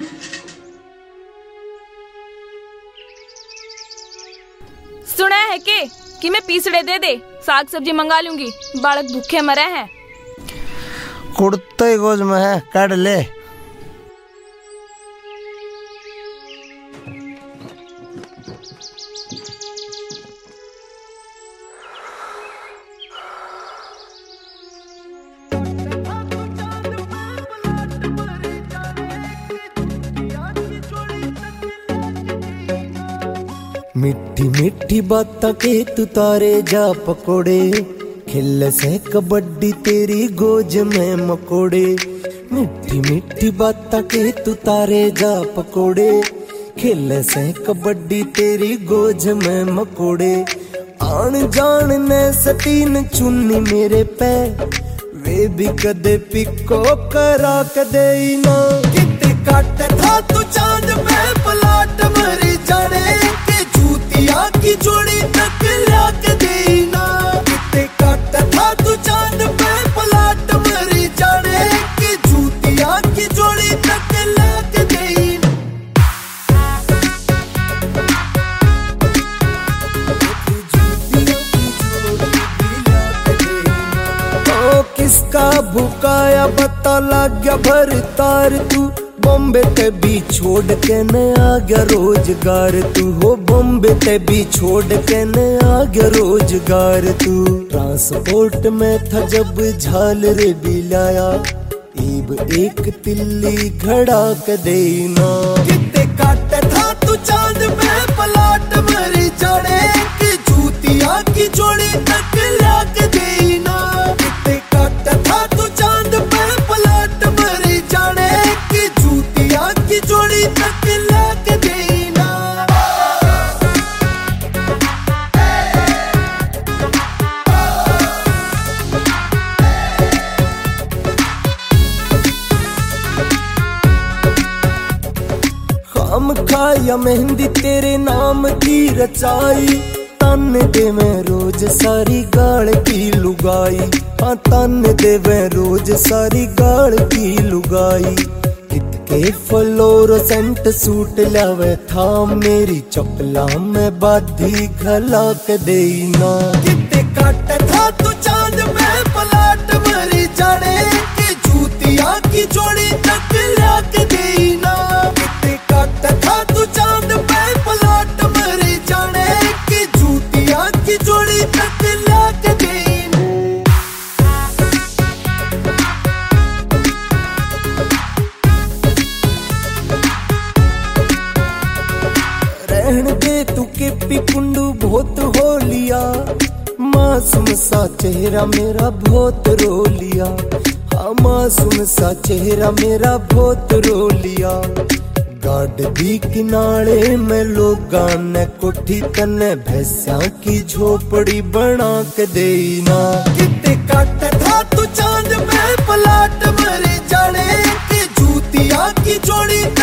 सुना है कि मैं पीसड़े दे दे, साग सब्जी मंगा लूंगी, बालक भूखे मरे हैं। कुर्ते ही गोज में है, काट ले। मीठी मीठी बात के तू तारे जा पकोड़े, खेल से कबड्डी तेरी गोज में मकोड़े। मीठी मीठी बात के तू तारे जा पकोड़े, खेल से कबड्डी तेरी गोज में मकोड़े। आन जान ने सतीन चुन्नी मेरे पे, वे भी कदे पिको करा कदे ना। किते काट था तू चांद में पलाट मरी जाने, की जोड़ी तक ला के देना। किते काट था तू चांद पे पलाट मरी जाने, की जूतिया की जोड़ी तक ला के देना। ओ किसका भुकाया बता लग गया भर तार तू, बॉम्बे ते भी छोड़ के न आ गया रोजगार तू। हो बॉम्बे ते भी छोड़ के न आ गया रोजगार तू। ट्रांसपोर्ट में था जब झाल रे भी लाया, ईब एक तिल्ली घड़ा के देना। किते काट था तू चांद में पलाट मरी जाने, की जूतिया की जोड़ी तक ला के देना। किते काट था तू चांद में पलाट मरी जाने, की जूतिया की जोड़ी तक ला के देना। खाम खाया मेहंदी तेरे नाम की रचाई, तन दे मैं रोज सारी गाल की लुगाई। हाँ तन दे मैं रोज सारी गाल की लुगाई। के फ्लोरोसेंट सूट लावे था मेरी चपला में बाधी घला के देना। किते काट था तू चांद में पलाट मरी जाने, की जूतिया की जोड़ी तक ला के देना। किते काट था तू चांद में पलाट मरी जाने, की जूतिया की जोड़ी तक ला के देना। रहन दे तू के पिकुंडू बहुत हो लिया, मासूम सा चेहरा मेरा बहुत रो लिया। हाँ मासूम सा चेहरा मेरा बहुत रो लिया। गाड दी किनारे में लोगा ने कोठी तने भैंसा की झोपड़ी बना के देना। किते काट था तू चांद में पलाट मरी जाने, की जूतिया की जोड़ी